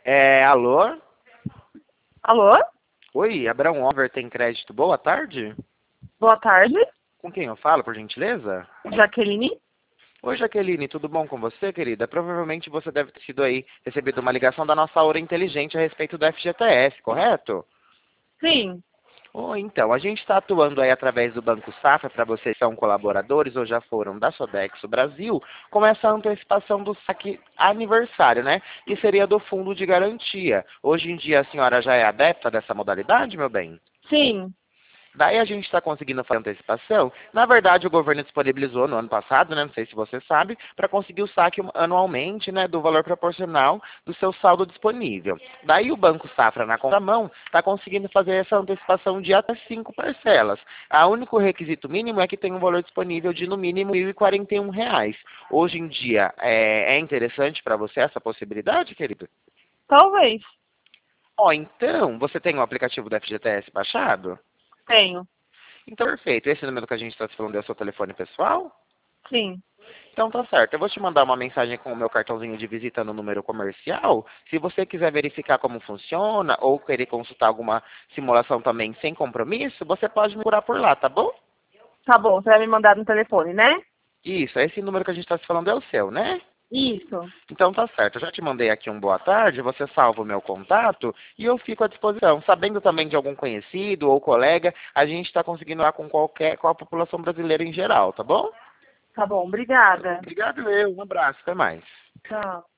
Alô? Alô? Oi, Abraão Over tem crédito. Boa tarde. Boa tarde. Com quem eu falo, por gentileza? Jaqueline? Oi, Jaqueline, tudo bom com você, querida? Provavelmente você deve ter sido aí, recebido uma ligação da nossa Aura Inteligente a respeito do FGTS, correto? Sim. Então, a gente está atuando aí através do Banco Safra para vocês que são colaboradores ou já foram da Sodexo Brasil, com essa antecipação do saque aniversário, né? Que seria do fundo de garantia. Hoje em dia a senhora já é adepta dessa modalidade, meu bem? Sim. Daí a gente está conseguindo fazer antecipação. Na verdade, o governo disponibilizou no ano passado, né, não sei se você sabe, para conseguir o saque anualmente, né, do valor proporcional do seu saldo disponível. Daí o Banco Safra, na contramão, está conseguindo fazer essa antecipação de até 5 parcelas. O único requisito mínimo é que tenha um valor disponível de no mínimo R$ 1.041. Hoje em dia, é interessante para você essa possibilidade, querido? Talvez. Então, você tem o aplicativo do FGTS baixado? Tenho. Então, perfeito. Esse número que a gente está se falando é o seu telefone pessoal? Sim. Então tá certo. Eu vou te mandar uma mensagem com o meu cartãozinho de visita no número comercial. Se você quiser verificar como funciona ou querer consultar alguma simulação também sem compromisso, você pode me procurar por lá, tá bom? Tá bom, você vai me mandar no telefone, né? Isso, esse número que a gente está se falando é o seu, né? Isso. Então tá certo. Eu já te mandei aqui um boa tarde, você salva o meu contato e eu fico à disposição. Sabendo também de algum conhecido ou colega, a gente está conseguindo lá com a população brasileira em geral, tá bom? Tá bom, obrigada. Obrigado, um abraço, até mais. Tchau.